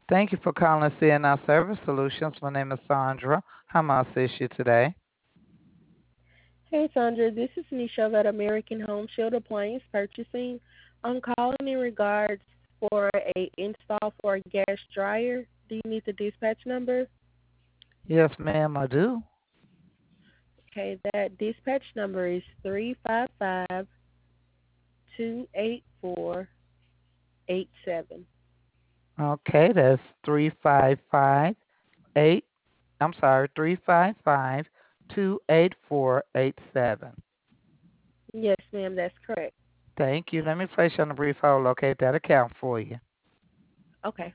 Thank you for calling CNI Service Solutions. My name is Sandra. How may I assist you today? Hey Sandra, this is Nisha at American Home Shield Appliance Purchasing. I'm calling in regards for a install for a gas dryer. Do you need the dispatch number? Yes, ma'am, I do. Okay, that dispatch number is 355-284-87. Okay, that's 3558. I'm sorry, 355-284-87. Yes, ma'am, that's correct. Thank you. Let me place you on a brief hold, locate that account for you. Okay.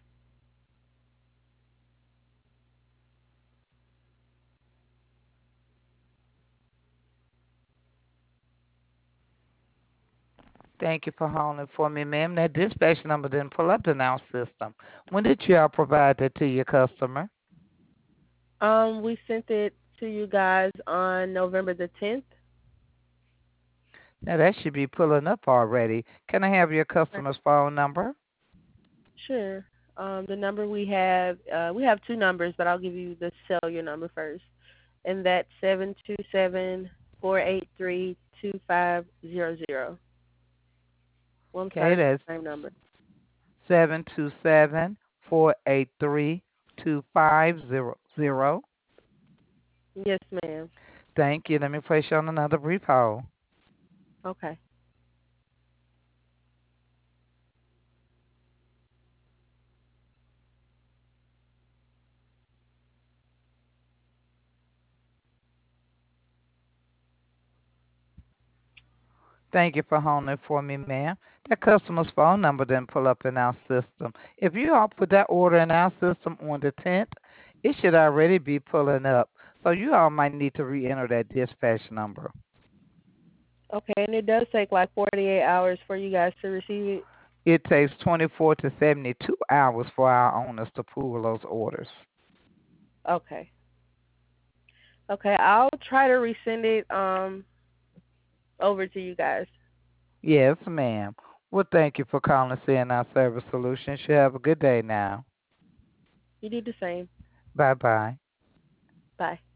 Thank you for holding for me, ma'am. That dispatch number didn't pull up in our system. When did y'all provide that to your customer? We sent it to you guys on November the 10th. Now that should be pulling up already. Can I have your Right. customer's phone number? Sure. The number we have two numbers, but I'll give you the cellular number first. And that's 727-483-2500. Well, I'm Okay, sorry, it's that's the same number. 727-483-2500. Yes, ma'am. Thank you. Let me place you on another brief hold. Okay. Thank you for holding for me, ma'am. That customer's phone number didn't pull up in our system. If you all put that order in our system on the 10th, it should already be pulling up. So you all might need to re-enter that dispatch number. Okay, and it does take like 48 hours for you guys to receive it. It takes 24 to 72 hours for our owners to pull those orders. Okay. Okay, I'll try to resend it over to you guys. Yes, ma'am. Well, thank you for calling CNI Service Solutions. You have a good day now. You do the same. Bye bye. Bye.